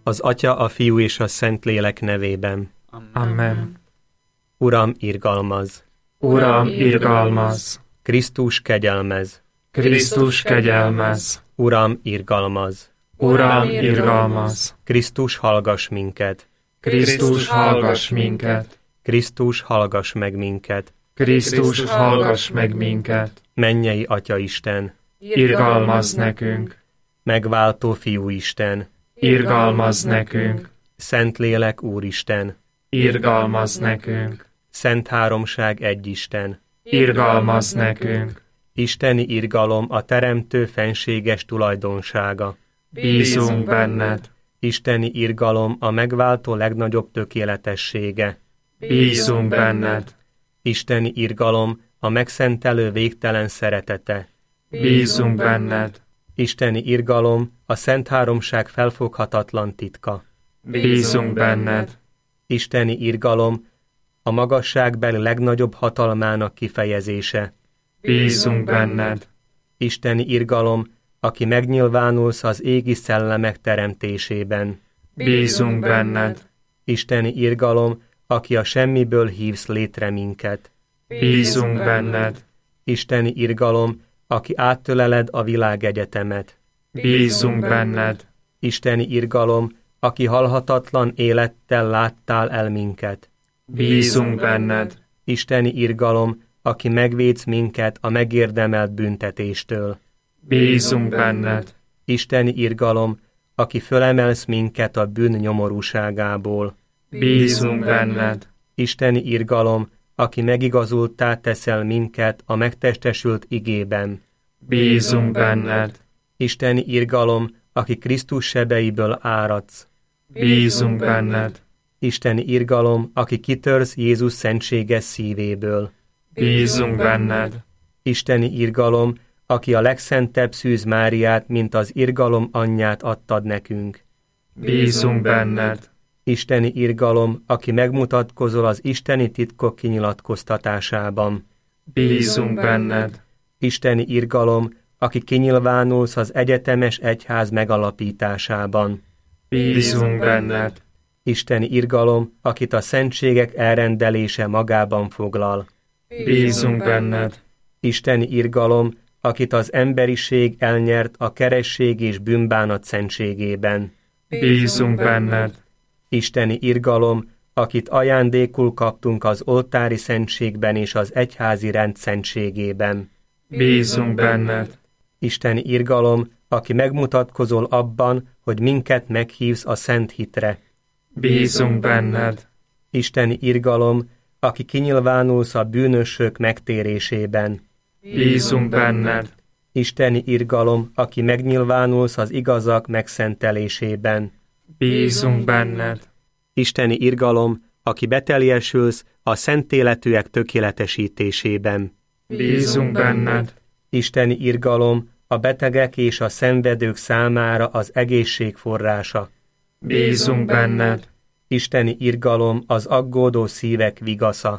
Az Atya, a Fiú és a Szentlélek nevében. Amen. Uram, irgalmaz! Uram, irgalmaz! Krisztus, kegyelmez! Krisztus, kegyelmez! Uram, irgalmaz! Uram, irgalmaz! Krisztus, hallgass minket! Krisztus, hallgass minket! Krisztus, hallgass meg minket! Krisztus, hallgass meg minket! Mennyei Atya Isten! Irgalmaz nekünk! Megváltó Fiú Isten! Irgalmaz nekünk! Szentlélek Úristen! Irgalmaz nekünk! Szent Háromság egyisten! Irgalmaz nekünk! Isteni irgalom a Teremtő fenséges tulajdonsága. Bízunk benned! Isteni irgalom a megváltó legnagyobb tökéletessége. Bízunk benned! Isteni irgalom a megszentelő végtelen szeretete. Bízunk benned! Isteni irgalom a Szent Háromság felfoghatatlan titka. Bízunk benned! Isteni irgalom a magasságbeli legnagyobb hatalmának kifejezése. Bízunk benned! Isteni irgalom, aki megnyilvánulsz az égi szellemek teremtésében. Bízunk benned! Isteni irgalom, aki a semmiből hívsz létre minket. Bízunk benned! Isteni irgalom, aki áttöleled a világegyetemet. Bízunk benned! Isteni irgalom, aki halhatatlan élettel láttál el minket. Bízunk benned! Isteni irgalom, aki megvédsz minket a megérdemelt büntetéstől. Bízunk benned! Isteni irgalom, aki fölemelsz minket a bűn nyomorúságából. Bízunk benned! Isteni irgalom, aki megigazultá teszel minket a megtestesült igében. Bízunk benned! Isteni irgalom, aki Krisztus sebeiből áradsz. Bízunk benned! Isteni irgalom, aki kitörsz Jézus szentséges szívéből. Bízunk benned! Isteni irgalom, aki a legszentebb Szűz Máriát, mint az irgalom anyját adtad nekünk. Bízunk benned! Isteni irgalom, aki megmutatkozol az isteni titkok kinyilatkoztatásában. Bízunk benned! Isteni irgalom, aki kinyilvánulsz az egyetemes egyház megalapításában. Bízunk benned! Isteni irgalom, akit a szentségek elrendelése magában foglal. Bízunk benned! Isteni irgalom, akit az emberiség elnyert a keresség és bűnbánat szentségében. Bízunk benned! Isteni irgalom, akit ajándékul kaptunk az oltári szentségben és az egyházi rend szentségében. Bízunk benned! Isteni irgalom, aki megmutatkozol abban, hogy minket meghívsz a szent hitre. Bízunk benned! Isteni irgalom, aki kinyilvánulsz a bűnösök megtérésében. Bízunk benned! Isteni irgalom, aki megnyilvánulsz az igazak megszentelésében. Bízunk benned! Isteni irgalom, aki beteljesülsz a szent életűek tökéletesítésében. Bízunk benned! Isteni irgalom, a betegek és a szenvedők számára az egészség forrása. Bízunk benned! Isteni irgalom, az aggódó szívek vigasza.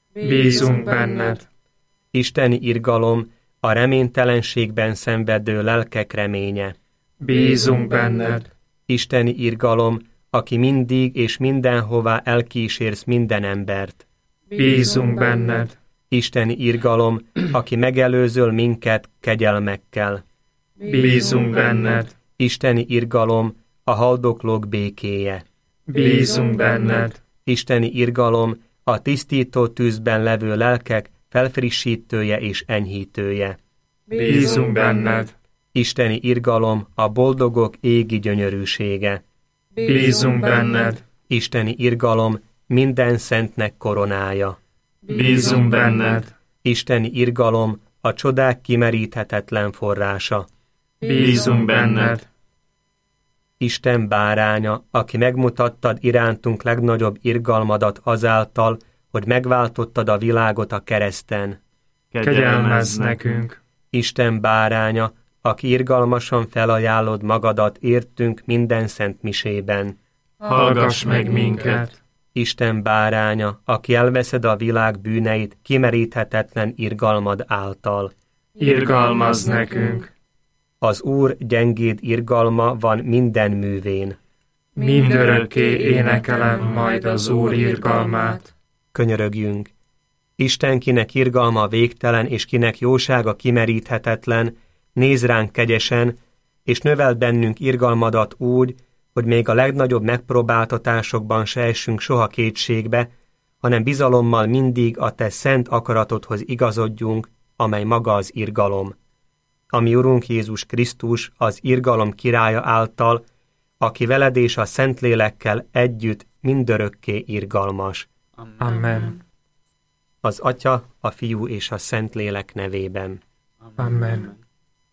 Bízunk benned! Isteni irgalom, a reménytelenségben szenvedő lelkek reménye. Bízunk benned! Isteni irgalom, aki mindig és mindenhová elkísérsz minden embert. Bízunk benned! Isteni irgalom, aki megelőzöl minket kegyelmekkel. Bízunk benned! Isteni irgalom, a haldoklók békéje. Bízunk benned! Isteni irgalom, a tisztító tűzben levő lelkek felfrissítője és enyhítője. Bízunk benned! Isteni irgalom, a boldogok égi gyönyörűsége. Bízunk benned! Isteni irgalom, minden szentnek koronája. Bízunk benned! Isteni irgalom, a csodák kimeríthetetlen forrása. Bízunk benned! Isten báránya, aki megmutattad irántunk legnagyobb irgalmadat azáltal, hogy megváltottad a világot a kereszten. Kegyelmezz nekünk! Isten báránya, aki irgalmasan felajánlod magadat értünk minden szent misében. Hallgass meg minket! Isten báránya, aki elveszed a világ bűneit kimeríthetetlen irgalmad által. mindörökké énekelem majd az Úr irgalmát. Könyörögjünk. Isten, kinek irgalma végtelen, és kinek jósága kimeríthetetlen, nézz ránk kegyesen, és növeld bennünk irgalmadat úgy, hogy még a legnagyobb megpróbáltatásokban se essünk soha kétségbe, hanem bizalommal mindig a te szent akaratodhoz igazodjunk, amely maga az irgalom. Ami Urunk Jézus Krisztus, az irgalom királya által, aki veled és a Szentlélekkel együtt mindörökké irgalmas. Amen. Az Atya, a Fiú és a Szentlélek nevében. Amen.